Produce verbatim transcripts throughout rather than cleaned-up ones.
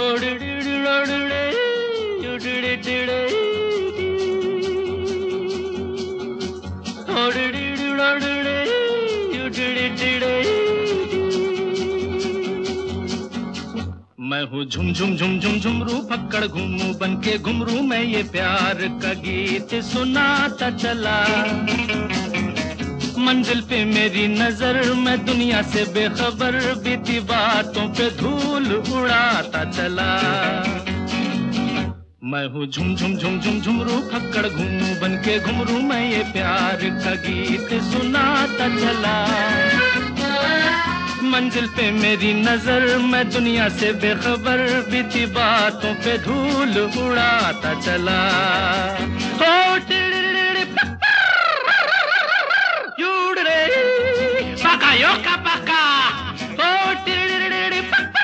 मैं हूँ झुम झुम झुम झुम झुमरू पकड़ घूमू बन के घुमरू मैं ये प्यार का गीत सुनाता चला। मंजिल पे मेरी नजर मैं दुनिया से बेखबर बीती बातों पे धूल उड़ाता चला। मैं हूँ झुम झुम झुम झुम झुमरू पकड़ घूमू बन के घुमरू मैं ये प्यार का गीत सुनाता चला। मंजिल पे मेरी नजर मैं दुनिया से बेखबर बीती बातों पे धूल उड़ाता चला। हो टिड़िड़िड़ि युड़रे पका यो का पका हो टिड़िड़िड़ि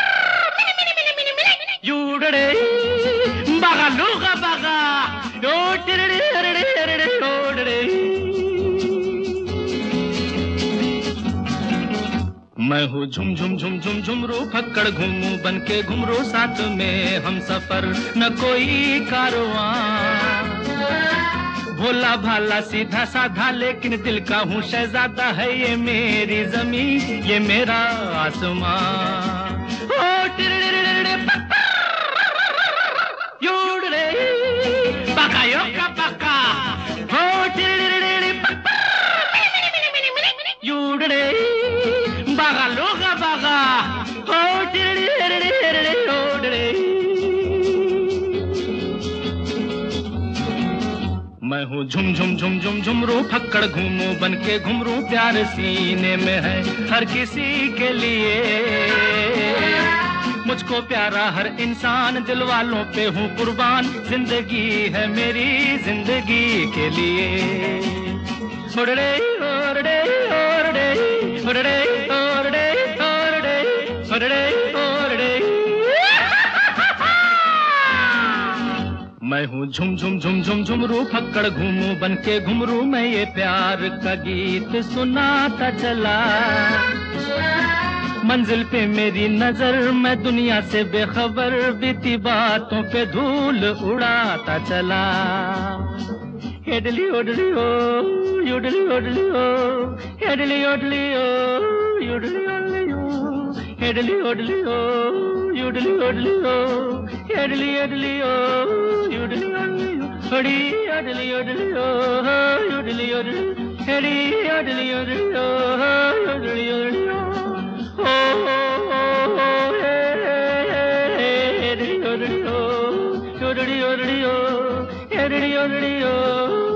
युड़रे बगा लूगा बगा यो टिड़िड़िड़ि युड़रे। मैं हूँ झुम झुम झुम झुम झुमरू फक्कड़ घूमू बन के घुमरू साथ में हम सफर न कोई कारवां। भोला भाला सीधा साधा लेकिन दिल का हूँ शहजादा है ये मेरी जमीन ये मेरा आसमां। ओ टिड़िड़िड़ि युड़रे पका यो का पका हो टिड़िड़िड़ि युड़रे बागा लोगा बागा हो टिड़िड़िड़ि युड़रे। मैं हूँ झुम झुम झुम झुम झुमरू फक्कड़ घूमू बन के घुमरू प्यार सीने में है हर किसी के लिए। मुझको प्यारा हर इंसान दिल वालों पे हूँ कुर्बान जिंदगी है मेरी जिंदगी के लिए। ओड़े ओड़े ओड़े ओड़े ओड़े ओड़े ओड़े ओड़े। मैं हूँ झुम झुम झुम झुम झुमरू फक्कड़ घूमू बन के घुमरू मैं ये प्यार का गीत सुनाता चला। मंजिल पे मेरी नजर मैं दुनिया से बेखबर बीती बातों पे धूल उड़ाता चला। हेडली ओडली ओ युडली ओडली ओ हेडली ओडली ओ युडली ओडली ओ हेडली ओडली ओ युडली ओडली ओ हेडली ओडली ओ युडली ओडली ओ हड़ी ओडली ओडली ओ युडली ओडली हेडी ओडली ओडली ओ युडली ओडली ओ ओ हेडली ओडली ओ युडली ओडली ओ हेडली ओडली ओ।